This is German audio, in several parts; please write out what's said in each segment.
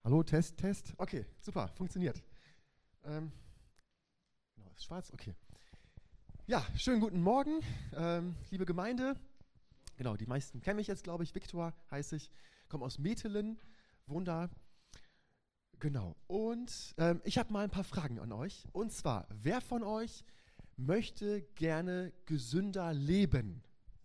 Hallo, Test, Test. Okay, super, funktioniert. Genau, ist schwarz, okay. Ja, schönen guten Morgen, liebe Gemeinde. Genau, die meisten kennen mich jetzt, glaube ich. Viktor heiße ich, komme aus Metelen, wohne da. Genau, und ich habe mal ein paar Fragen an euch. Und zwar, wer von euch möchte gerne gesünder leben?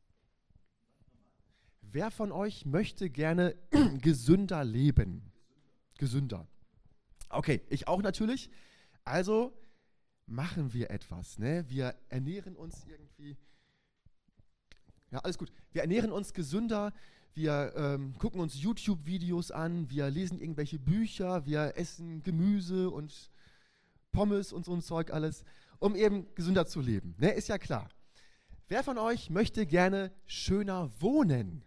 Wer von euch möchte gerne gesünder leben? Gesünder. Okay, ich auch natürlich. Also machen wir etwas. Ne? Wir ernähren uns irgendwie, ja, alles gut. Wir ernähren uns gesünder. Wir gucken uns YouTube-Videos an. Wir lesen irgendwelche Bücher. Wir essen Gemüse und Pommes und so ein Zeug alles, um eben gesünder zu leben. Ne? Ist ja klar. Wer von euch möchte gerne schöner wohnen?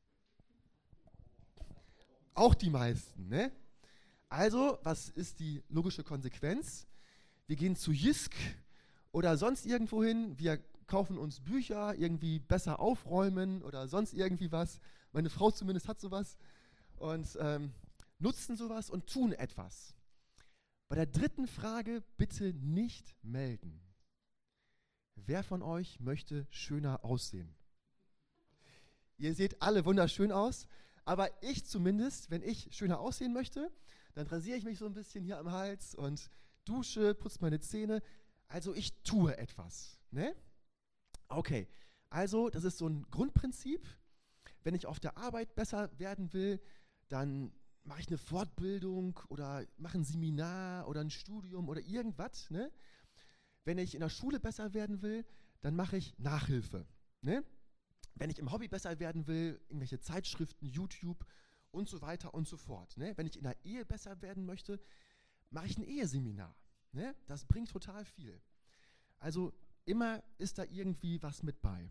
Auch die meisten, ne? Also, was ist die logische Konsequenz? Wir gehen zu Jysk oder sonst irgendwo hin, wir kaufen uns Bücher, irgendwie besser aufräumen oder sonst irgendwie was. Meine Frau zumindest hat sowas und nutzen sowas und tun etwas. Bei der dritten Frage bitte nicht melden. Wer von euch möchte schöner aussehen? Ihr seht alle wunderschön aus, aber ich zumindest, wenn ich schöner aussehen möchte, dann rasiere ich mich so ein bisschen hier am Hals und dusche, putze meine Zähne. Also ich tue etwas. Ne? Okay, also das ist so ein Grundprinzip. Wenn ich auf der Arbeit besser werden will, dann mache ich eine Fortbildung oder mache ein Seminar oder ein Studium oder irgendwas. Ne? Wenn ich in der Schule besser werden will, dann mache ich Nachhilfe. Ne? Wenn ich im Hobby besser werden will, irgendwelche Zeitschriften, YouTube und so weiter und so fort. Ne? Wenn ich in der Ehe besser werden möchte, mache ich ein Eheseminar. Ne? Das bringt total viel. Also immer ist da irgendwie was mit bei.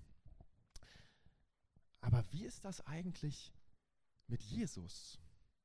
Aber wie ist das eigentlich mit Jesus?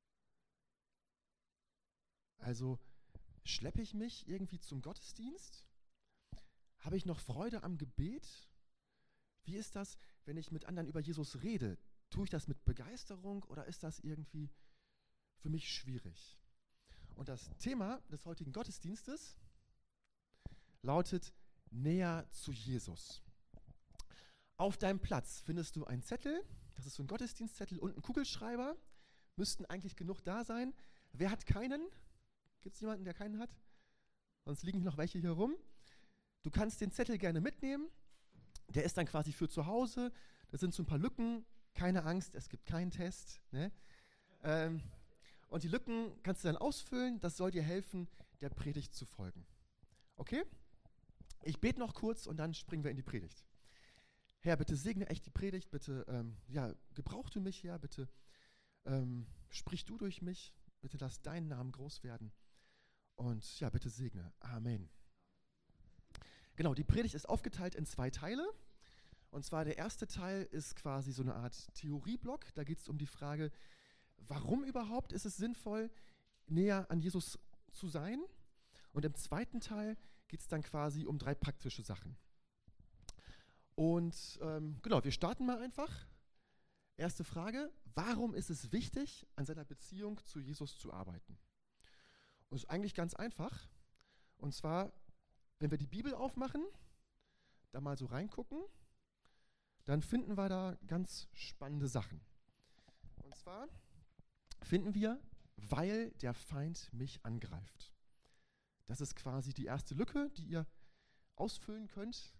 Also schleppe ich mich irgendwie zum Gottesdienst? Habe ich noch Freude am Gebet? Wie ist das, wenn ich mit anderen über Jesus rede? Tue ich das mit Begeisterung oder ist das irgendwie für mich schwierig? Und das Thema des heutigen Gottesdienstes lautet näher zu Jesus. Auf deinem Platz findest du einen Zettel, das ist so ein Gottesdienstzettel und einen Kugelschreiber. Müssten eigentlich genug da sein. Wer hat keinen? Gibt es jemanden, der keinen hat? Sonst liegen noch welche hier rum. Du kannst den Zettel gerne mitnehmen. Der ist dann quasi für zu Hause. Da sind so ein paar Lücken. Keine Angst, es gibt keinen Test. Ne? Und die Lücken kannst du dann ausfüllen. Das soll dir helfen, der Predigt zu folgen. Okay? Ich bete noch kurz und dann springen wir in die Predigt. Herr, bitte segne echt die Predigt. Bitte gebrauch du mich, Herr. Bitte sprich du durch mich. Bitte lass deinen Namen groß werden. Und ja, bitte segne. Amen. Genau, die Predigt ist aufgeteilt in 2 Teile. Und zwar der erste Teil ist quasi so eine Art Theorieblock. Da geht es um die Frage, warum überhaupt ist es sinnvoll, näher an Jesus zu sein? Und im zweiten Teil geht es dann quasi um 3 praktische Sachen. Und genau, wir starten mal einfach. Erste Frage, warum ist es wichtig, an seiner Beziehung zu Jesus zu arbeiten? Und es ist eigentlich ganz einfach. Und zwar, wenn wir die Bibel aufmachen, da mal so reingucken, dann finden wir da ganz spannende Sachen. Und zwar finden wir, weil der Feind mich angreift. Das ist quasi die erste Lücke, die ihr ausfüllen könnt.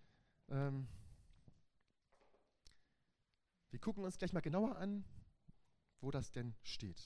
Wir gucken uns gleich mal genauer an, wo das denn steht.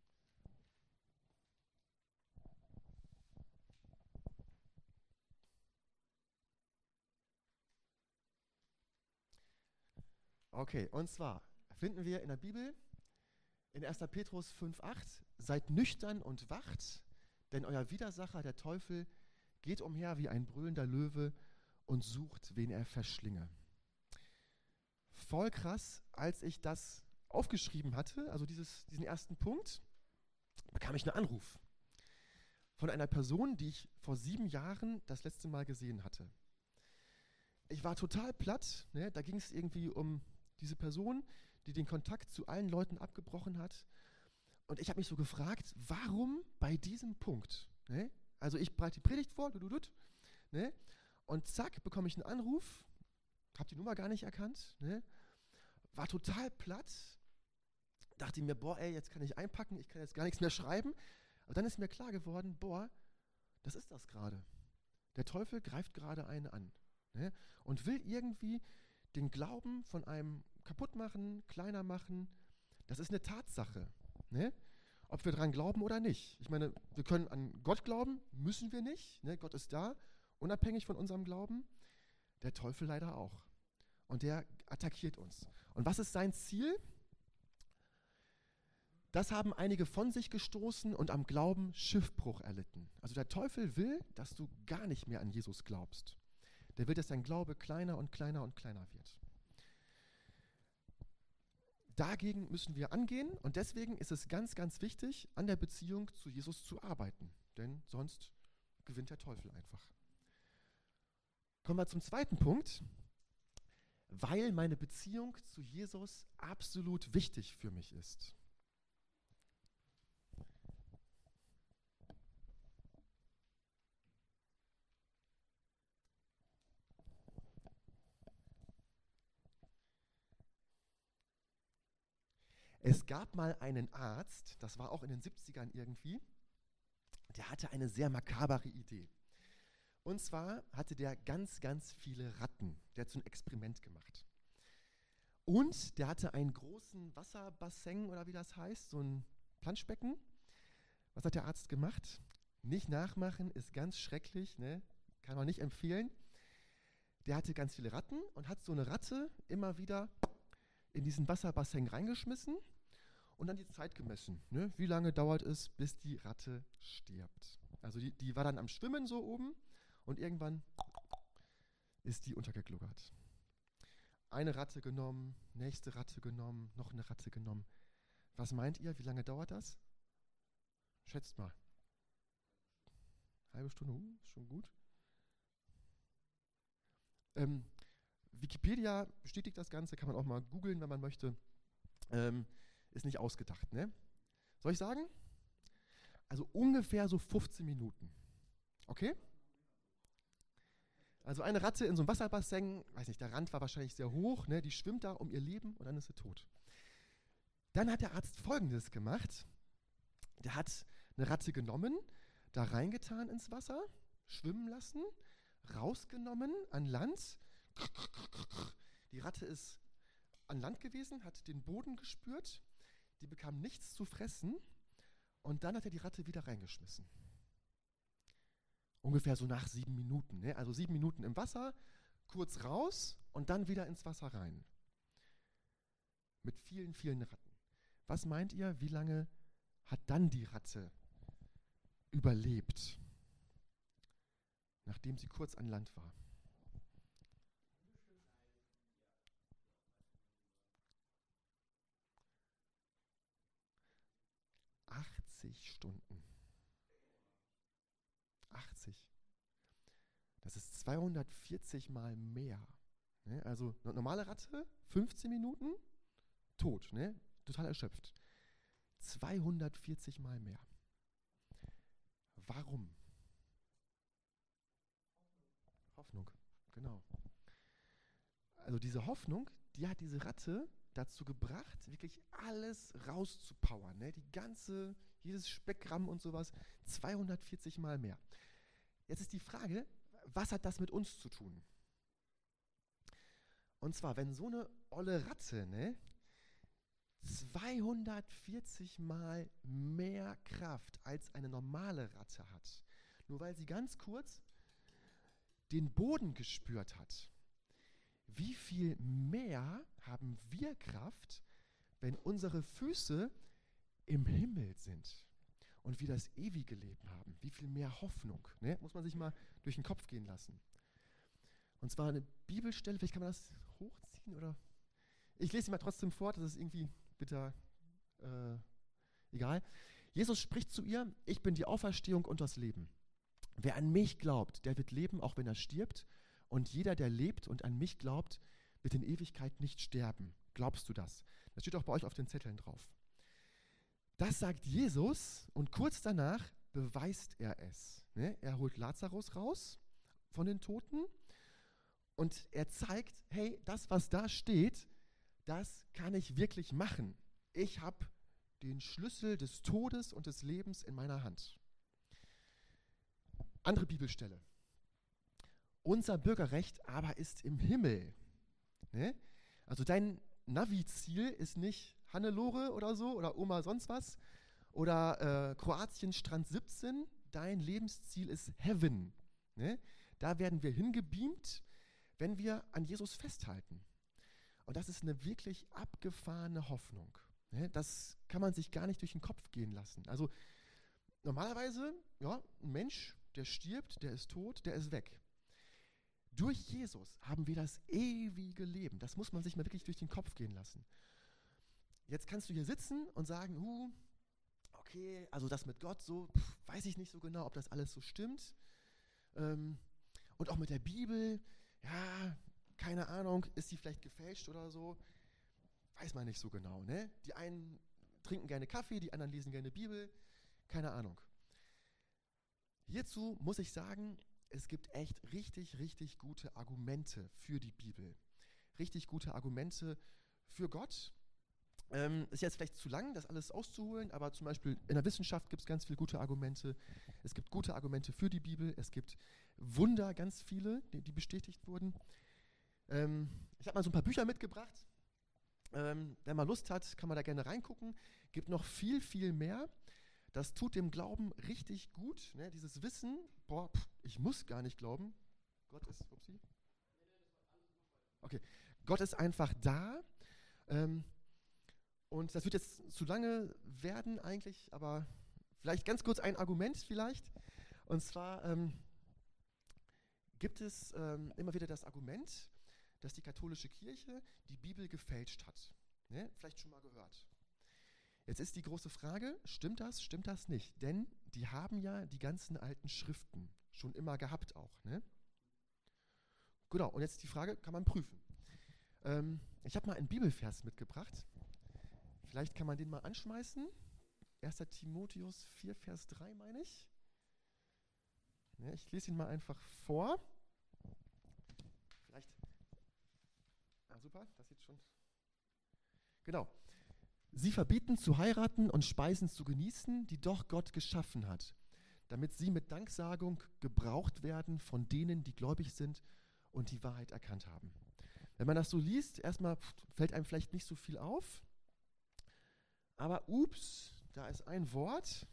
Okay, und zwar finden wir in der Bibel in 1. Petrus 5,8: Seid nüchtern und wacht, denn euer Widersacher, der Teufel, geht umher wie ein brüllender Löwe und sucht, wen er verschlinge. Voll krass, als ich das aufgeschrieben hatte, also diesen ersten Punkt, bekam ich einen Anruf von einer Person, die ich vor 7 Jahren das letzte Mal gesehen hatte. Ich war total platt, ne? Da ging es irgendwie um diese Person, die den Kontakt zu allen Leuten abgebrochen hat. Und ich habe mich so gefragt, warum bei diesem Punkt? Ne? Also ich bereite die Predigt vor, ne? Und zack, bekomme ich einen Anruf, habe die Nummer gar nicht erkannt, ne? War total platt, dachte mir, boah, ey, jetzt kann ich einpacken, ich kann jetzt gar nichts mehr schreiben. Aber dann ist mir klar geworden, boah, das ist das gerade. Der Teufel greift gerade einen an, ne? Und will irgendwie den Glauben von einem kaputt machen, kleiner machen. Das ist eine Tatsache, ne? Ob wir daran glauben oder nicht. Ich meine, wir können an Gott glauben, müssen wir nicht, ne? Gott ist da, unabhängig von unserem Glauben. Der Teufel leider auch. Und der attackiert uns. Und was ist sein Ziel? Das haben einige von sich gestoßen und am Glauben Schiffbruch erlitten. Also der Teufel will, dass du gar nicht mehr an Jesus glaubst. Der will, dass dein Glaube kleiner und kleiner und kleiner wird. Dagegen müssen wir angehen und deswegen ist es ganz, ganz wichtig, an der Beziehung zu Jesus zu arbeiten. Denn sonst gewinnt der Teufel einfach. Kommen wir zum zweiten Punkt. Weil meine Beziehung zu Jesus absolut wichtig für mich ist. Es gab mal einen Arzt, das war auch in den 70ern irgendwie, der hatte eine sehr makabere Idee. Und zwar hatte der ganz, ganz viele Ratten. Der hat so ein Experiment gemacht. Und der hatte einen großen Wasserbassin, oder wie das heißt, so ein Planschbecken. Was hat der Arzt gemacht? Nicht nachmachen, ist ganz schrecklich, ne? Kann man nicht empfehlen. Der hatte ganz viele Ratten und hat so eine Ratte immer wieder in diesen Wasserbassin reingeschmissen und dann die Zeit gemessen. Ne? Wie lange dauert es, bis die Ratte stirbt? Also die war dann am Schwimmen so oben und irgendwann ist die untergegluckert. Eine Ratte genommen, nächste Ratte genommen, noch eine Ratte genommen. Was meint ihr, wie lange dauert das? Schätzt mal. Halbe Stunde, ist schon gut. Wikipedia bestätigt das Ganze, kann man auch mal googeln, wenn man möchte. Ist nicht ausgedacht, ne? Soll ich sagen? Also ungefähr so 15 Minuten. Okay? Also eine Ratte in so einem Wasserbassin, weiß nicht, der Rand war wahrscheinlich sehr hoch, ne? Die schwimmt da um ihr Leben und dann ist sie tot. Dann hat der Arzt Folgendes gemacht. Der hat eine Ratte genommen, da reingetan ins Wasser, schwimmen lassen, rausgenommen an Land. Die Ratte ist an Land gewesen, hat den Boden gespürt, die bekam nichts zu fressen und dann hat er die Ratte wieder reingeschmissen. Ungefähr so nach 7 Minuten. Ne? Also 7 Minuten im Wasser, kurz raus und dann wieder ins Wasser rein. Mit vielen, vielen Ratten. Was meint ihr, wie lange hat dann die Ratte überlebt, nachdem sie kurz an Land war? 80 Stunden. 80. Das ist 240 Mal mehr. Ne? Also eine normale Ratte, 15 Minuten, tot, ne? Total erschöpft. 240 Mal mehr. Warum? Hoffnung, genau. Also diese Hoffnung, die hat diese Ratte dazu gebracht, wirklich alles rauszupowern. Ne? Jedes Speckgramm und sowas, 240 Mal mehr. Jetzt ist die Frage, was hat das mit uns zu tun? Und zwar, wenn so eine olle Ratte, ne, 240 Mal mehr Kraft als eine normale Ratte hat, nur weil sie ganz kurz den Boden gespürt hat, wie viel mehr haben wir Kraft, wenn unsere Füße im Himmel sind und wir das ewige Leben haben? Wie viel mehr Hoffnung, ne? Muss man sich mal durch den Kopf gehen lassen. Und zwar eine Bibelstelle, vielleicht kann man das hochziehen oder? Ich lese sie mal trotzdem vor, das ist irgendwie bitter egal. Jesus spricht zu ihr, ich bin die Auferstehung und das Leben. Wer an mich glaubt, der wird leben, auch wenn er stirbt. Und jeder, der lebt und an mich glaubt, wird in Ewigkeit nicht sterben. Glaubst du das? Das steht auch bei euch auf den Zetteln drauf. Das sagt Jesus und kurz danach beweist er es. Ne? Er holt Lazarus raus von den Toten und er zeigt, hey, das, was da steht, das kann ich wirklich machen. Ich habe den Schlüssel des Todes und des Lebens in meiner Hand. Andere Bibelstelle. Unser Bürgerrecht aber ist im Himmel. Ne? Also dein Navi-Ziel ist nicht Hannelore oder so oder Oma sonst was oder Kroatien Strand 17. Dein Lebensziel ist Heaven. Ne? Da werden wir hingebeamt, wenn wir an Jesus festhalten. Und das ist eine wirklich abgefahrene Hoffnung. Ne? Das kann man sich gar nicht durch den Kopf gehen lassen. Also normalerweise, ja, ein Mensch, der stirbt, der ist tot, der ist weg. Durch Jesus haben wir das ewige Leben. Das muss man sich mal wirklich durch den Kopf gehen lassen. Jetzt kannst du hier sitzen und sagen, okay, also das mit Gott, so weiß ich nicht so genau, ob das alles so stimmt. Und auch mit der Bibel, ja, keine Ahnung, ist die vielleicht gefälscht oder so? Weiß man nicht so genau, ne? Die einen trinken gerne Kaffee, die anderen lesen gerne Bibel, keine Ahnung. Hierzu muss ich sagen, es gibt echt richtig, richtig gute Argumente für die Bibel. Richtig gute Argumente für Gott. Ist jetzt vielleicht zu lang, das alles auszuholen, aber zum Beispiel in der Wissenschaft gibt es ganz viele gute Argumente. Es gibt gute Argumente für die Bibel. Es gibt Wunder, ganz viele, die bestätigt wurden. Ich habe mal so ein paar Bücher mitgebracht. Wenn man Lust hat, kann man da gerne reingucken. Gibt noch viel, viel mehr. Das tut dem Glauben richtig gut, ne? Dieses Wissen, ich muss gar nicht glauben. Gott ist, okay, Gott ist einfach da. Und das wird jetzt zu lange werden eigentlich, aber vielleicht ganz kurz ein Argument vielleicht. Und zwar gibt es immer wieder das Argument, dass die katholische Kirche die Bibel gefälscht hat. Ne? Vielleicht schon mal gehört. Jetzt ist die große Frage, stimmt das nicht? Denn die haben ja die ganzen alten Schriften schon immer gehabt auch. Ne? Genau, und jetzt die Frage, kann man prüfen. Ich habe mal einen Bibelvers mitgebracht. Vielleicht kann man den mal anschmeißen. 1. Timotheus 4, Vers 3, meine ich. Ja, ich lese ihn mal einfach vor. Vielleicht. Super, das sieht schon. Genau. Sie verbieten zu heiraten und Speisen zu genießen, die doch Gott geschaffen hat, damit sie mit Danksagung gebraucht werden von denen, die gläubig sind und die Wahrheit erkannt haben. Wenn man das so liest, erstmal fällt einem vielleicht nicht so viel auf, aber da ist ein Wort,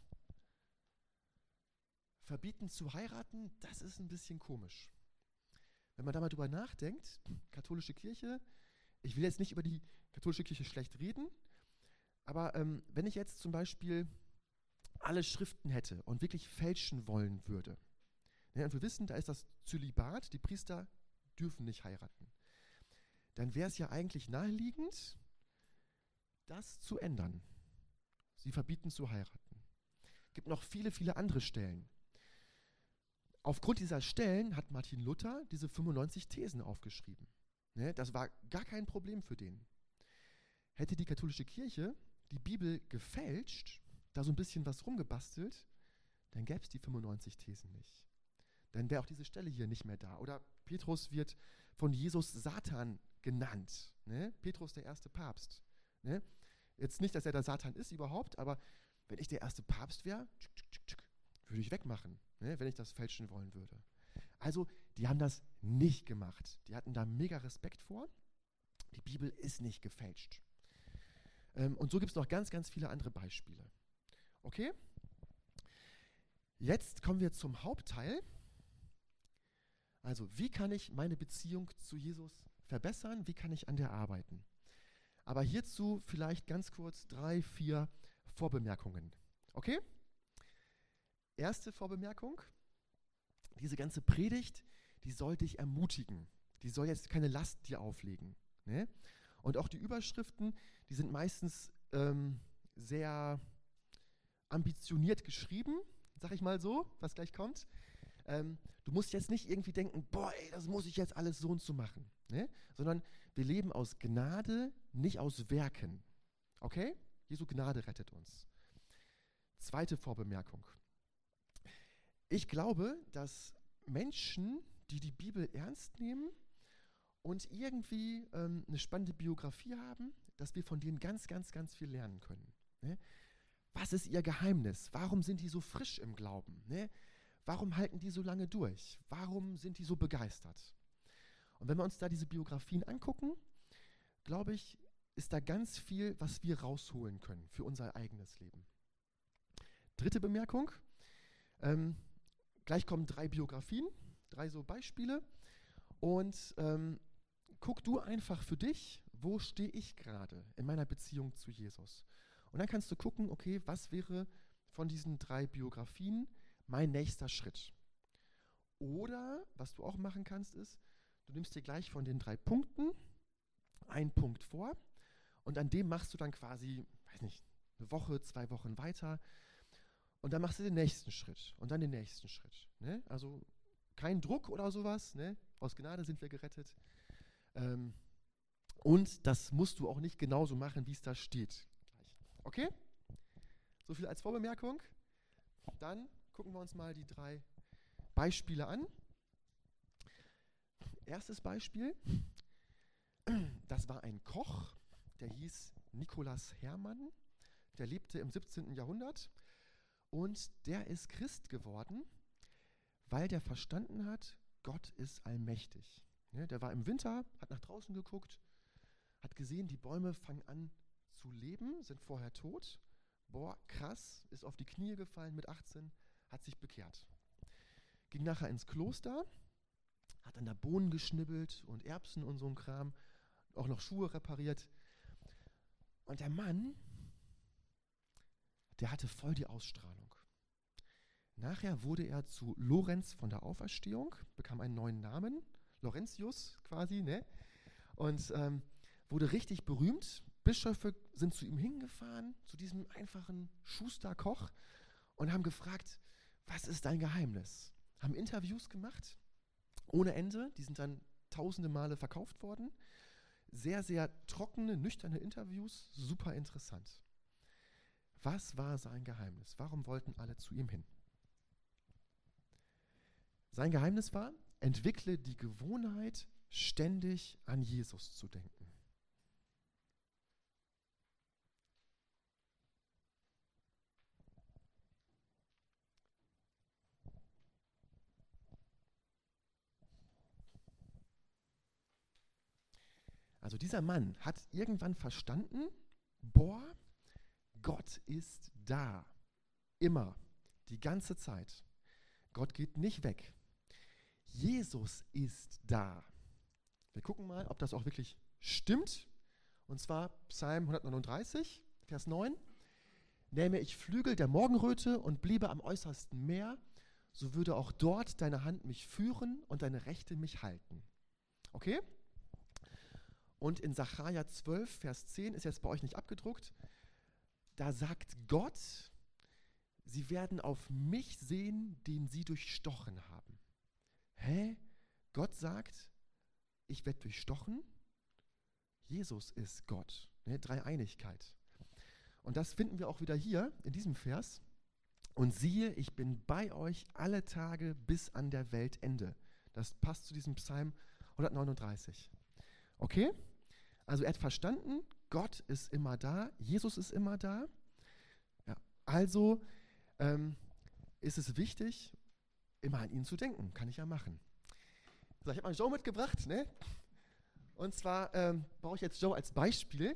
verbieten zu heiraten, das ist ein bisschen komisch. Wenn man da mal drüber nachdenkt, katholische Kirche, ich will jetzt nicht über die katholische Kirche schlecht reden, aber wenn ich jetzt zum Beispiel alle Schriften hätte und wirklich fälschen wollen würde, ja, und wir wissen, da ist das Zölibat, die Priester dürfen nicht heiraten, dann wäre es ja eigentlich naheliegend, das zu ändern. Sie verbieten zu heiraten. Es gibt noch viele, viele andere Stellen. Aufgrund dieser Stellen hat Martin Luther diese 95 Thesen aufgeschrieben. Ne, das war gar kein Problem für den. Hätte die katholische Kirche die Bibel gefälscht, da so ein bisschen was rumgebastelt, dann gäbe es die 95 Thesen nicht. Dann wäre auch diese Stelle hier nicht mehr da. Oder Petrus wird von Jesus Satan genannt. Ne? Petrus, der erste Papst. Ne? Jetzt nicht, dass er der Satan ist überhaupt, aber wenn ich der erste Papst wäre, würde ich wegmachen, ne? Wenn ich das fälschen wollen würde. Also, die haben das nicht gemacht. Die hatten da mega Respekt vor. Die Bibel ist nicht gefälscht. Und so gibt es noch ganz, ganz viele andere Beispiele. Okay? Jetzt kommen wir zum Hauptteil. Also, wie kann ich meine Beziehung zu Jesus verbessern? Wie kann ich an der arbeiten? Aber hierzu vielleicht ganz kurz 3, 4 Vorbemerkungen. Okay? Erste Vorbemerkung. Diese ganze Predigt, die soll dich ermutigen. Die soll jetzt keine Last dir auflegen. Ne? Und auch die Überschriften, die sind meistens sehr ambitioniert geschrieben, sag ich mal so, was gleich kommt. Du musst jetzt nicht irgendwie denken, boah, ey, das muss ich jetzt alles so und so machen. Ne? Sondern wir leben aus Gnade, nicht aus Werken. Okay? Jesu Gnade rettet uns. Zweite Vorbemerkung. Ich glaube, dass Menschen, die die Bibel ernst nehmen und irgendwie eine spannende Biografie haben, dass wir von denen ganz, ganz, ganz viel lernen können. Ne? Was ist ihr Geheimnis? Warum sind die so frisch im Glauben? Ne? Warum halten die so lange durch? Warum sind die so begeistert? Und wenn wir uns da diese Biografien angucken, glaube ich, ist da ganz viel, was wir rausholen können für unser eigenes Leben. Dritte Bemerkung. Gleich kommen 3 Biografien, 3 so Beispiele. Und guck du einfach für dich, wo stehe ich gerade in meiner Beziehung zu Jesus? Und dann kannst du gucken, okay, was wäre von diesen 3 Biografien mein nächster Schritt? Oder, was du auch machen kannst, ist, du nimmst dir gleich von den 3 Punkten einen Punkt vor und an dem machst du dann quasi, weiß nicht, eine Woche, 2 Wochen weiter und dann machst du den nächsten Schritt und dann den nächsten Schritt. Ne? Also kein Druck oder sowas, ne? Aus Gnade sind wir gerettet. Und das musst du auch nicht genauso machen, wie es da steht. Okay? So viel als Vorbemerkung. Dann gucken wir uns mal die 3 Beispiele an. Erstes Beispiel, das war ein Koch, der hieß Nikolaus Hermann, der lebte im 17. Jahrhundert und der ist Christ geworden, weil der verstanden hat, Gott ist allmächtig. Ne, der war im Winter, hat nach draußen geguckt, hat gesehen, die Bäume fangen an zu leben, sind vorher tot. Boah, krass, ist auf die Knie gefallen mit 18, hat sich bekehrt. Ging nachher ins Kloster, hat dann da Bohnen geschnibbelt und Erbsen und so ein Kram, auch noch Schuhe repariert. Und der Mann, der hatte voll die Ausstrahlung. Nachher wurde er zu Lorenz von der Auferstehung, bekam einen neuen Namen, Laurentius quasi, ne? Und wurde richtig berühmt. Bischöfe sind zu ihm hingefahren, zu diesem einfachen Schusterkoch und haben gefragt, was ist dein Geheimnis? Haben Interviews gemacht, ohne Ende, die sind dann tausende Male verkauft worden. Sehr, sehr trockene, nüchterne Interviews, super interessant. Was war sein Geheimnis? Warum wollten alle zu ihm hin? Sein Geheimnis war, entwickle die Gewohnheit, ständig an Jesus zu denken. Also dieser Mann hat irgendwann verstanden, boah, Gott ist da. Immer. Die ganze Zeit. Gott geht nicht weg. Jesus ist da. Wir gucken mal, ob das auch wirklich stimmt. Und zwar Psalm 139, Vers 9. Nähme ich Flügel der Morgenröte und bliebe am äußersten Meer, so würde auch dort deine Hand mich führen und deine Rechte mich halten. Okay? Und in Sacharja 12, Vers 10, ist jetzt bei euch nicht abgedruckt, da sagt Gott, sie werden auf mich sehen, den sie durchstochen haben. Hä? Gott sagt, ich werde durchstochen? Jesus ist Gott. Ne? Dreieinigkeit. Und das finden wir auch wieder hier in diesem Vers. Und siehe, ich bin bei euch alle Tage bis an der Weltende. Das passt zu diesem Psalm 139. Okay? Also er hat verstanden, Gott ist immer da, Jesus ist immer da. Ja, also ist es wichtig, immer an ihn zu denken. Kann ich ja machen. So, ich habe mal Joe mitgebracht, ne? Und zwar brauche ich jetzt Joe als Beispiel.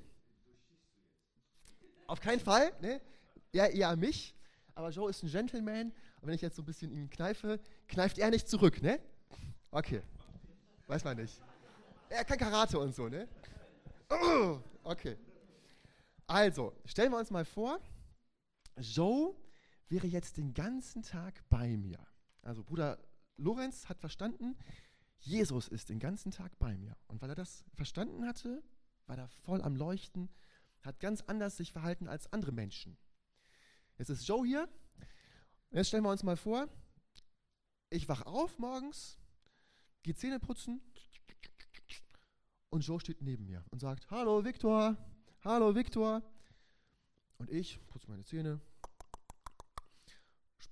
Auf keinen Fall, ne? Ja, eher mich. Aber Joe ist ein Gentleman. Und wenn ich jetzt so ein bisschen ihn kneife, kneift er nicht zurück, ne? Okay. Weiß man nicht. Er kann Karate und so, ne? Oh, okay. Also, stellen wir uns mal vor, Joe wäre jetzt den ganzen Tag bei mir. Also Bruder Lorenz hat verstanden, Jesus ist den ganzen Tag bei mir. Und weil er das verstanden hatte, war er voll am Leuchten, hat ganz anders sich verhalten als andere Menschen. Jetzt ist Joe hier. Jetzt stellen wir uns mal vor, ich wach auf morgens, gehe Zähne putzen und Joe steht neben mir und sagt, hallo Viktor, hallo Viktor. Und ich putze meine Zähne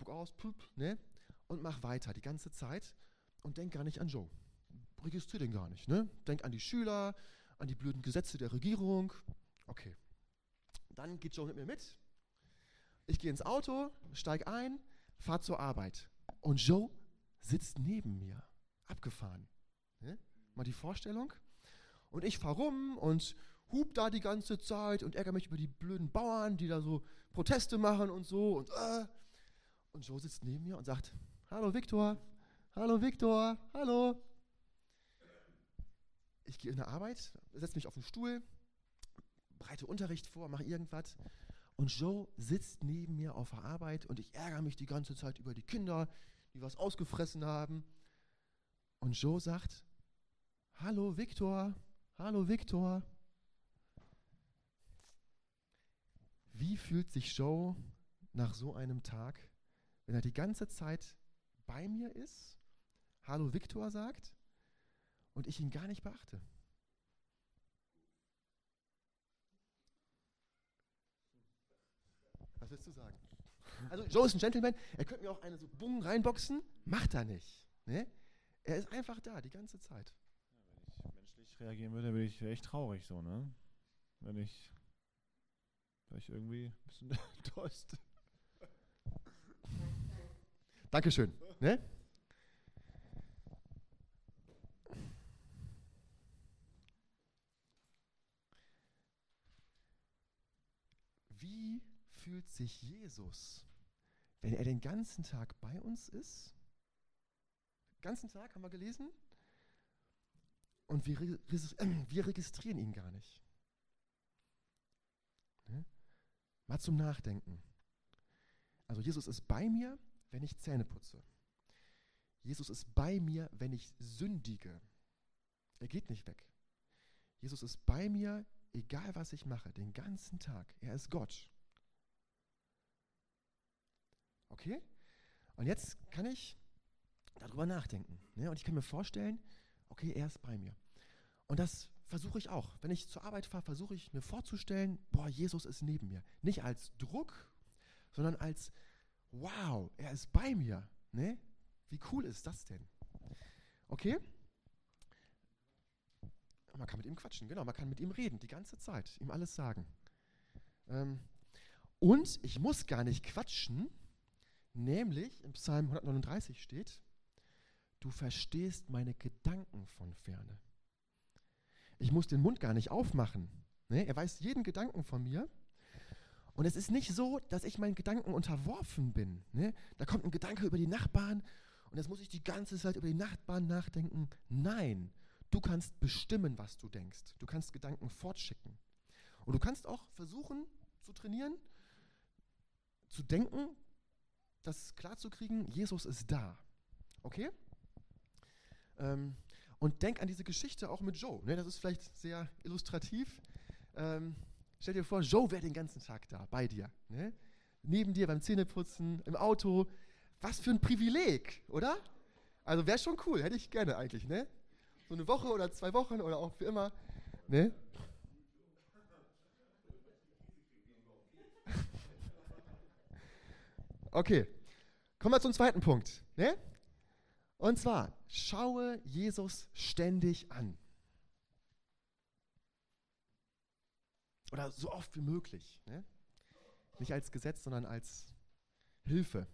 spuck aus, ne? Und mach weiter die ganze Zeit und denk gar nicht an Joe. Registrier den gar nicht, ne? Denk an die Schüler, an die blöden Gesetze der Regierung. Okay. Dann geht Joe mit mir mit. Ich gehe ins Auto, steig ein, fahr zur Arbeit. Und Joe sitzt neben mir. Abgefahren. Ne? Mal die Vorstellung. Und ich fahr rum und hub da die ganze Zeit und ärgere mich über die blöden Bauern, die da so Proteste machen und so. Und Joe sitzt neben mir und sagt, hallo Viktor, hallo. Ich gehe in der Arbeit, setze mich auf den Stuhl, bereite Unterricht vor, mache irgendwas. Und Joe sitzt neben mir auf der Arbeit und ich ärgere mich die ganze Zeit über die Kinder, die was ausgefressen haben. Und Joe sagt, hallo Viktor. Wie fühlt sich Joe nach so einem Tag, wenn er die ganze Zeit bei mir ist, hallo Viktor sagt und ich ihn gar nicht beachte? Was willst du sagen? Also Joe ist ein Gentleman, er könnte mir auch eine so Bung reinboxen, macht er nicht. Ne? Er ist einfach da, die ganze Zeit. Ja, wenn ich menschlich reagieren würde, wäre ich echt traurig so, ne? Wenn ich irgendwie ein bisschen enttäuscht. Dankeschön. Ne? Wie fühlt sich Jesus, wenn er den ganzen Tag bei uns ist? Den ganzen Tag haben wir gelesen. Und wir registrieren ihn gar nicht. Ne? Mal zum Nachdenken. Also Jesus ist bei mir, wenn ich Zähne putze. Jesus ist bei mir, wenn ich sündige. Er geht nicht weg. Jesus ist bei mir, egal was ich mache, den ganzen Tag. Er ist Gott. Okay? Und jetzt kann ich darüber nachdenken. Ne? Und ich kann mir vorstellen, okay, er ist bei mir. Und das versuche ich auch. Wenn ich zur Arbeit fahre, versuche ich mir vorzustellen, boah, Jesus ist neben mir. Nicht als Druck, sondern als, wow, er ist bei mir. Ne? Wie cool ist das denn? Okay? Man kann mit ihm quatschen, genau. Man kann mit ihm reden, die ganze Zeit, ihm alles sagen. Und ich muss gar nicht quatschen, nämlich im Psalm 139 steht, du verstehst meine Gedanken von ferne. Ich muss den Mund gar nicht aufmachen. Ne? Er weiß jeden Gedanken von mir. Und es ist nicht so, dass ich meinen Gedanken unterworfen bin. Ne? Da kommt ein Gedanke über die Nachbarn und jetzt muss ich die ganze Zeit über die Nachbarn nachdenken. Nein, du kannst bestimmen, was du denkst. Du kannst Gedanken fortschicken. Und du kannst auch versuchen zu trainieren, zu denken, das klarzukriegen, Jesus ist da. Okay? Und denk an diese Geschichte auch mit Joe. Ne? Das ist vielleicht sehr illustrativ. Stell dir vor, Joe wäre den ganzen Tag da, bei dir. Ne? Neben dir beim Zähneputzen, im Auto. Was für ein Privileg, oder? Also wäre schon cool, hätte ich gerne eigentlich. Ne? So eine Woche oder 2 Wochen oder auch für immer. Ne? Okay, kommen wir zum zweiten Punkt. Ne? Und zwar, schaue Jesus ständig an. Oder so oft wie möglich. Ne? Nicht als Gesetz, sondern als Hilfe.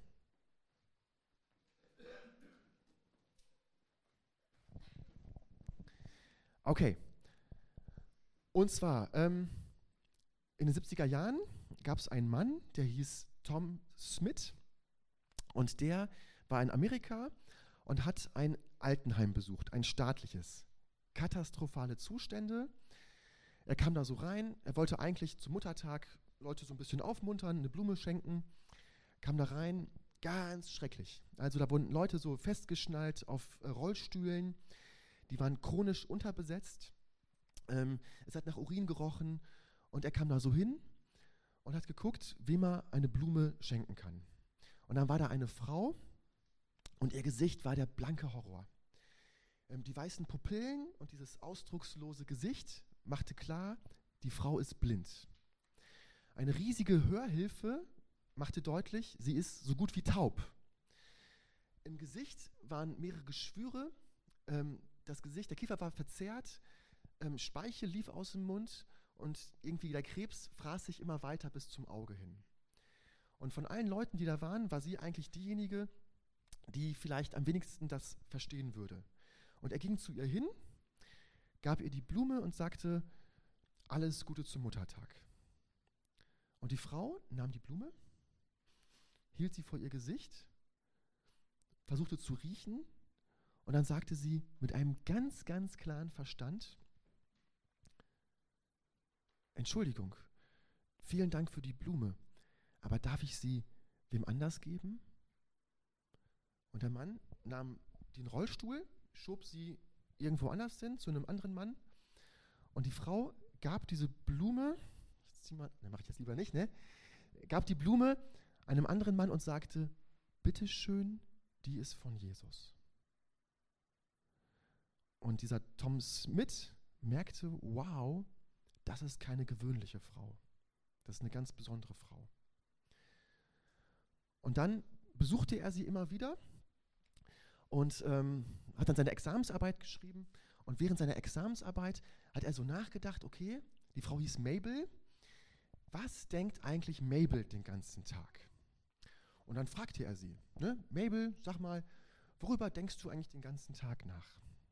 Okay. Und zwar, in den 70er Jahren gab es einen Mann, der hieß Tom Smith. Und der war in Amerika und hat ein Altenheim besucht, ein staatliches. Katastrophale Zustände. Er kam da so rein, er wollte eigentlich zum Muttertag Leute so ein bisschen aufmuntern, eine Blume schenken, kam da rein, ganz schrecklich. Also da wurden Leute so festgeschnallt auf Rollstühlen, die waren chronisch unterbesetzt, es hat nach Urin gerochen und er kam da so hin und hat geguckt, wem er eine Blume schenken kann. Und dann war da eine Frau und ihr Gesicht war der blanke Horror. Die weißen Pupillen und dieses ausdruckslose Gesicht machte klar, die Frau ist blind. Eine riesige Hörhilfe machte deutlich, sie ist so gut wie taub. Im Gesicht waren mehrere Geschwüre, das Gesicht, der Kiefer war verzerrt, Speichel lief aus dem Mund und irgendwie der Krebs fraß sich immer weiter bis zum Auge hin. Und von allen Leuten, die da waren, war sie eigentlich diejenige, die vielleicht am wenigsten das verstehen würde. Und er ging zu ihr hin, gab ihr die Blume und sagte, alles Gute zum Muttertag. Und die Frau nahm die Blume, hielt sie vor ihr Gesicht, versuchte zu riechen und dann sagte sie mit einem ganz, ganz klaren Verstand, Entschuldigung, vielen Dank für die Blume, aber darf ich sie wem anders geben? Und der Mann nahm den Rollstuhl, schob sie irgendwo anders hin, zu einem anderen Mann. Und die Frau gab diese Blume, mache ich jetzt lieber nicht, ne? Gab die Blume einem anderen Mann und sagte, bitteschön, die ist von Jesus. Und dieser Tom Smith merkte, wow, das ist keine gewöhnliche Frau. Das ist eine ganz besondere Frau. Und dann besuchte er sie immer wieder und hat dann seine Examensarbeit geschrieben. Und während seiner Examensarbeit hat er so nachgedacht, okay, die Frau hieß Mabel. Was denkt eigentlich Mabel den ganzen Tag? Und dann fragte er sie, ne, Mabel, sag mal, worüber denkst du eigentlich den ganzen Tag nach?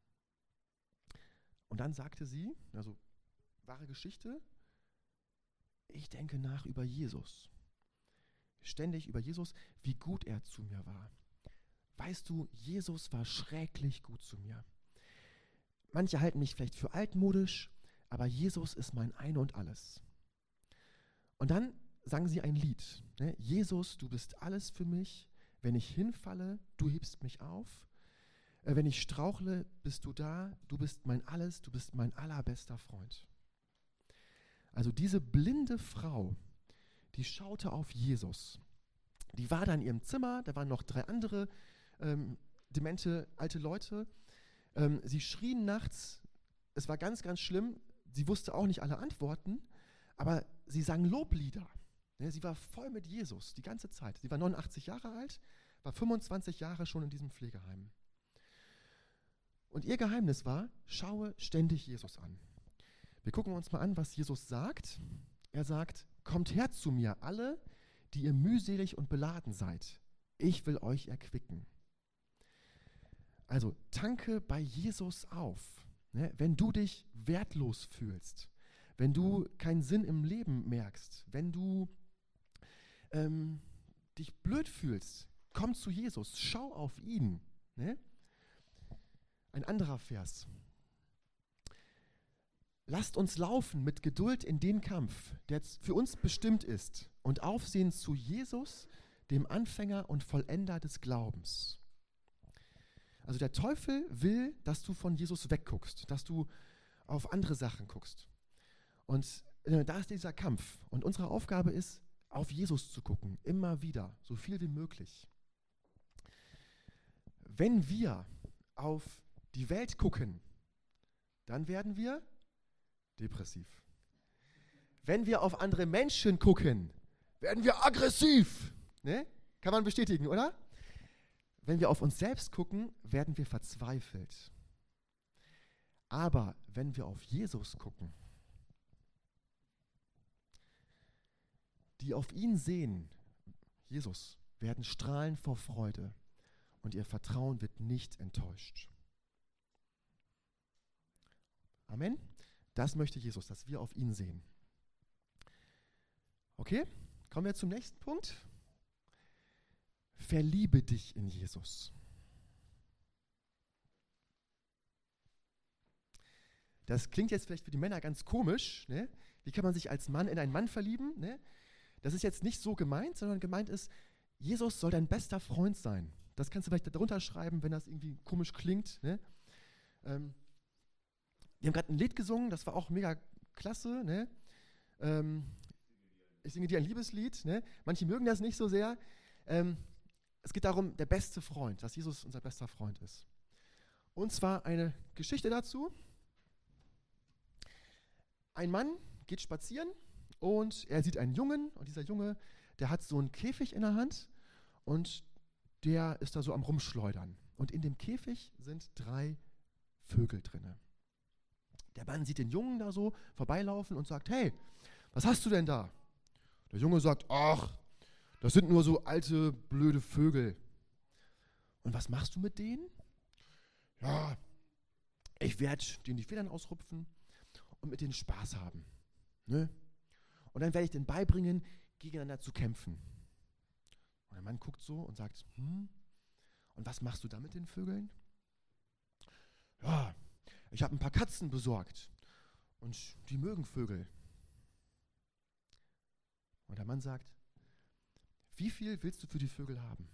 Und dann sagte sie, also wahre Geschichte, ich denke nach über Jesus. Ständig über Jesus, wie gut er zu mir war. Weißt du, Jesus war schrecklich gut zu mir. Manche halten mich vielleicht für altmodisch, aber Jesus ist mein Ein und Alles. Und dann sang sie ein Lied. Ne? Jesus, du bist alles für mich. Wenn ich hinfalle, du hebst mich auf. Wenn ich strauchle, bist du da. Du bist mein Alles, du bist mein allerbester Freund. Also diese blinde Frau, die schaute auf Jesus. Die war da in ihrem Zimmer, da waren noch 3 andere demente alte Leute. Sie schrien nachts, es war ganz, ganz schlimm. Sie wusste auch nicht alle Antworten, aber sie sang Loblieder. Sie war voll mit Jesus die ganze Zeit. Sie war 89 Jahre alt, war 25 Jahre schon in diesem Pflegeheim. Und ihr Geheimnis war, schaue ständig Jesus an. Wir gucken uns mal an, was Jesus sagt. Er sagt, kommt her zu mir, alle, die ihr mühselig und beladen seid. Ich will euch erquicken. Also tanke bei Jesus auf. Ne? Wenn du dich wertlos fühlst, wenn du keinen Sinn im Leben merkst, wenn du dich blöd fühlst, komm zu Jesus, schau auf ihn. Ne? Ein anderer Vers. Lasst uns laufen mit Geduld in den Kampf, der für uns bestimmt ist, und aufsehen zu Jesus, dem Anfänger und Vollender des Glaubens. Also der Teufel will, dass du von Jesus wegguckst, dass du auf andere Sachen guckst. Und da ist dieser Kampf. Und unsere Aufgabe ist, auf Jesus zu gucken, immer wieder, so viel wie möglich. Wenn wir auf die Welt gucken, dann werden wir depressiv. Wenn wir auf andere Menschen gucken, werden wir aggressiv. Ne? Kann man bestätigen, oder? Wenn wir auf uns selbst gucken, werden wir verzweifelt. Aber wenn wir auf Jesus gucken, die auf ihn sehen, Jesus, werden strahlen vor Freude und ihr Vertrauen wird nicht enttäuscht. Amen. Das möchte Jesus, dass wir auf ihn sehen. Okay, kommen wir zum nächsten Punkt. Verliebe dich in Jesus. Das klingt jetzt vielleicht für die Männer ganz komisch. Ne? Wie kann man sich als Mann in einen Mann verlieben? Ne? Das ist jetzt nicht so gemeint, sondern gemeint ist, Jesus soll dein bester Freund sein. Das kannst du vielleicht darunter schreiben, wenn das irgendwie komisch klingt. Ne? Wir haben gerade ein Lied gesungen, das war auch mega klasse. Ne? Ich singe dir ein Liebeslied. Ne? Manche mögen das nicht so sehr. Es geht darum, der beste Freund, dass Jesus unser bester Freund ist. Und zwar eine Geschichte dazu. Ein Mann geht spazieren und er sieht einen Jungen und dieser Junge, der hat so einen Käfig in der Hand und der ist da so am Rumschleudern. Und in dem Käfig sind 3 Vögel drinne. Der Mann sieht den Jungen da so vorbeilaufen und sagt, hey, was hast du denn da? Der Junge sagt, ach, das sind nur so alte, blöde Vögel. Und was machst du mit denen? Ja, ich werde denen die Federn ausrupfen und mit denen Spaß haben. Ne? Und dann werde ich denen beibringen, gegeneinander zu kämpfen. Und der Mann guckt so und sagt, und was machst du da mit den Vögeln? Ja, ich habe ein paar Katzen besorgt und die mögen Vögel. Und der Mann sagt, wie viel willst du für die Vögel haben?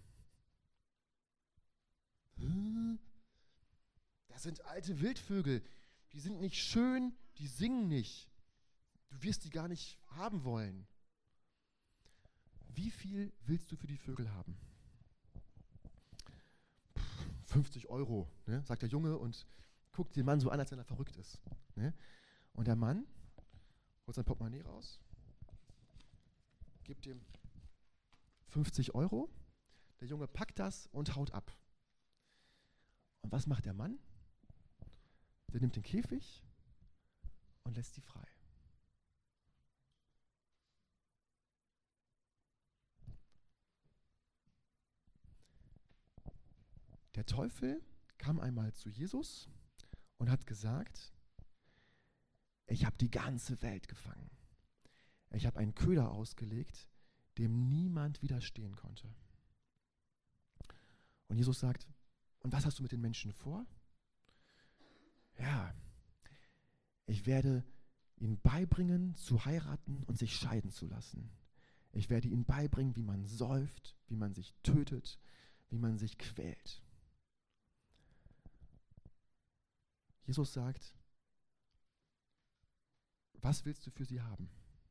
Das sind alte Wildvögel, die sind nicht schön, die singen nicht. Du wirst die gar nicht haben wollen. Wie viel willst du für die Vögel haben? 50 €, ne, sagt der Junge und guckt den Mann so an, als wenn er verrückt ist. Ne? Und der Mann holt sein Portemonnaie raus, gibt ihm 50 €. Der Junge packt das und haut ab. Und was macht der Mann? Der nimmt den Käfig und lässt sie frei. Der Teufel kam einmal zu Jesus und hat gesagt, ich habe die ganze Welt gefangen. Ich habe einen Köder ausgelegt, dem niemand widerstehen konnte. Und Jesus sagt, und was hast du mit den Menschen vor? Ja, ich werde ihnen beibringen, zu heiraten und sich scheiden zu lassen. Ich werde ihnen beibringen, wie man säuft, wie man sich tötet, wie man sich quält. Jesus sagt, was willst du für sie haben?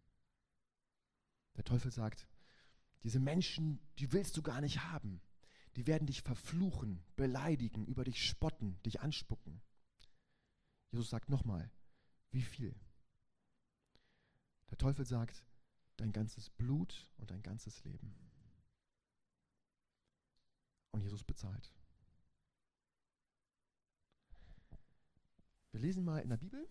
Der Teufel sagt, diese Menschen, die willst du gar nicht haben. Die werden dich verfluchen, beleidigen, über dich spotten, dich anspucken. Jesus sagt nochmal, wie viel? Der Teufel sagt, dein ganzes Blut und dein ganzes Leben. Und Jesus bezahlt. Wir lesen mal in der Bibel.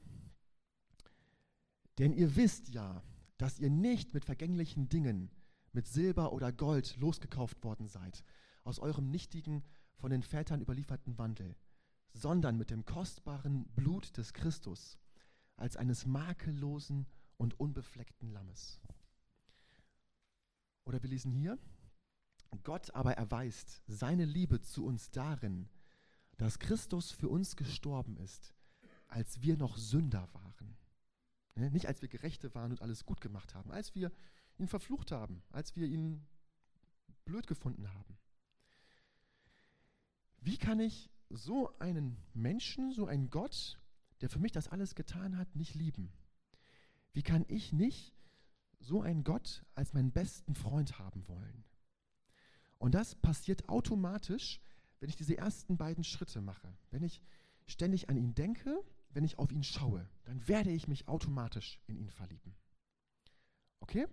Denn ihr wisst ja, dass ihr nicht mit vergänglichen Dingen, mit Silber oder Gold losgekauft worden seid, aus eurem nichtigen, von den Vätern überlieferten Wandel, sondern mit dem kostbaren Blut des Christus, als eines makellosen und unbefleckten Lammes. Oder wir lesen hier, Gott aber erweist seine Liebe zu uns darin, dass Christus für uns gestorben ist, als wir noch Sünder waren. Nicht als wir Gerechte waren und alles gut gemacht haben, als wir ihn verflucht haben, als wir ihn blöd gefunden haben. Wie kann ich so einen Menschen, so einen Gott, der für mich das alles getan hat, nicht lieben? Wie kann ich nicht so einen Gott als meinen besten Freund haben wollen? Und das passiert automatisch, wenn ich diese ersten beiden Schritte mache. Wenn ich ständig an ihn denke, wenn ich auf ihn schaue, dann werde ich mich automatisch in ihn verlieben. Okay?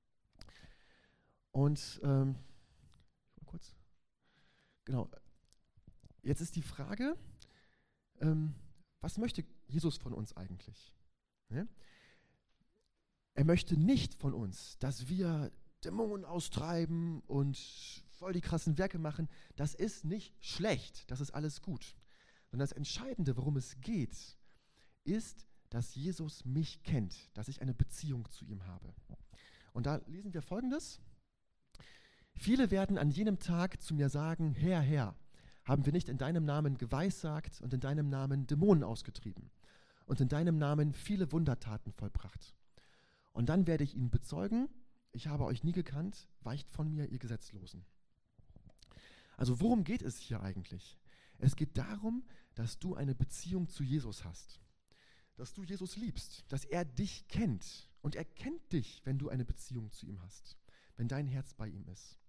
Und kurz. Genau. Jetzt ist die Frage, was möchte Jesus von uns eigentlich? Ne? Er möchte nicht von uns, dass wir Dämonen austreiben und voll die krassen Werke machen. Das ist nicht schlecht, das ist alles gut. Und das Entscheidende, worum es geht, ist, dass Jesus mich kennt, dass ich eine Beziehung zu ihm habe. Und da lesen wir Folgendes. Viele werden an jenem Tag zu mir sagen, Herr, Herr, haben wir nicht in deinem Namen geweissagt und in deinem Namen Dämonen ausgetrieben und in deinem Namen viele Wundertaten vollbracht? Und dann werde ich ihnen bezeugen, ich habe euch nie gekannt, weicht von mir, ihr Gesetzlosen. Also worum geht es hier eigentlich? Es geht darum, dass du eine Beziehung zu Jesus hast, dass du Jesus liebst, dass er dich kennt und er kennt dich, wenn du eine Beziehung zu ihm hast, wenn dein Herz bei ihm ist.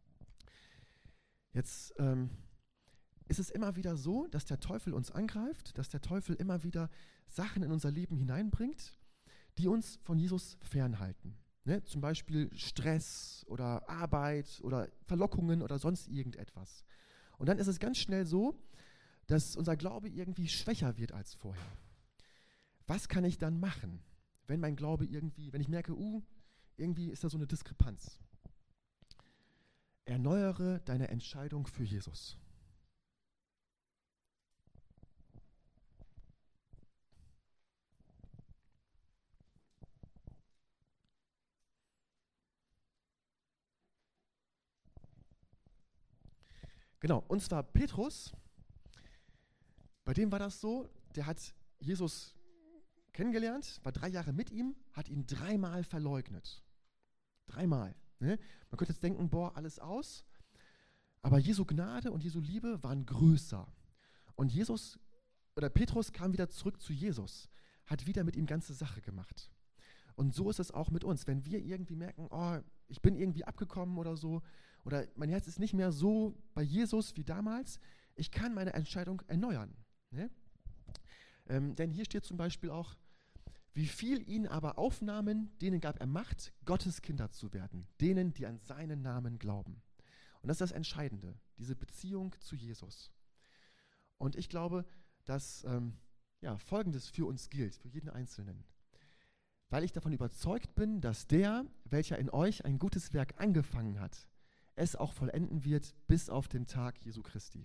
Jetzt ist es immer wieder so, dass der Teufel uns angreift, dass der Teufel immer wieder Sachen in unser Leben hineinbringt, die uns von Jesus fernhalten. Ne? Zum Beispiel Stress oder Arbeit oder Verlockungen oder sonst irgendetwas. Und dann ist es ganz schnell so, dass unser Glaube irgendwie schwächer wird als vorher. Was kann ich dann machen, wenn mein Glaube irgendwie, wenn ich merke, irgendwie ist da so eine Diskrepanz? Erneuere deine Entscheidung für Jesus. Genau, und zwar Petrus, bei dem war das so, der hat Jesus kennengelernt, war 3 Jahre mit ihm, hat ihn 3-mal verleugnet. 3-mal. Ne? Man könnte jetzt denken, boah, alles aus. Aber Jesu Gnade und Jesu Liebe waren größer. Und Petrus kam wieder zurück zu Jesus, hat wieder mit ihm ganze Sache gemacht. Und so ist es auch mit uns. Wenn wir irgendwie merken, oh, ich bin irgendwie abgekommen oder so, oder mein Herz ist nicht mehr so bei Jesus wie damals, ich kann meine Entscheidung erneuern. Ne? Denn hier steht zum Beispiel auch, wie viel ihn aber aufnahmen, denen gab er Macht, Gottes Kinder zu werden, denen, die an seinen Namen glauben. Und das ist das Entscheidende, diese Beziehung zu Jesus. Und ich glaube, dass Folgendes für uns gilt, für jeden Einzelnen. Weil ich davon überzeugt bin, dass der, welcher in euch ein gutes Werk angefangen hat, es auch vollenden wird bis auf den Tag Jesu Christi.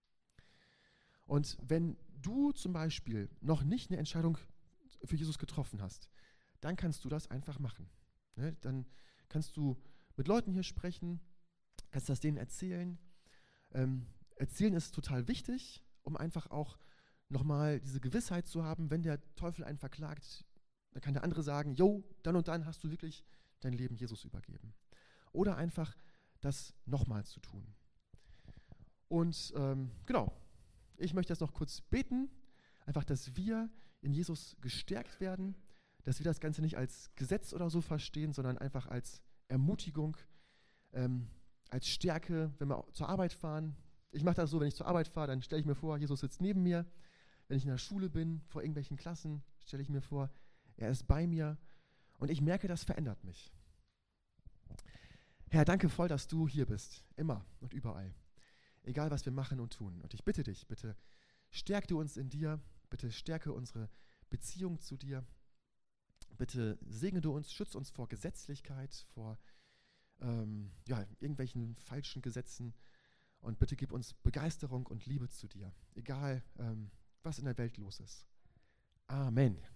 Und wenn du zum Beispiel noch nicht eine Entscheidung für Jesus getroffen hast, dann kannst du das einfach machen. Ne? Dann kannst du mit Leuten hier sprechen, kannst das denen erzählen. Erzählen ist total wichtig, um einfach auch nochmal diese Gewissheit zu haben, wenn der Teufel einen verklagt, dann kann der andere sagen, jo, dann und dann hast du wirklich dein Leben Jesus übergeben. Oder einfach das nochmal zu tun. Und genau, ich möchte jetzt noch kurz beten, einfach, dass wir in Jesus gestärkt werden, dass wir das Ganze nicht als Gesetz oder so verstehen, sondern einfach als Ermutigung, als Stärke, wenn wir zur Arbeit fahren. Ich mache das so, wenn ich zur Arbeit fahre, dann stelle ich mir vor, Jesus sitzt neben mir. Wenn ich in der Schule bin, vor irgendwelchen Klassen, stelle ich mir vor, er ist bei mir und ich merke, das verändert mich. Herr, danke voll, dass du hier bist, immer und überall, egal was wir machen und tun. Und ich bitte dich, bitte stärke du uns in dir, bitte stärke unsere Beziehung zu dir, bitte segne du uns, schütze uns vor Gesetzlichkeit, vor irgendwelchen falschen Gesetzen und bitte gib uns Begeisterung und Liebe zu dir, egal was in der Welt los ist. Amen.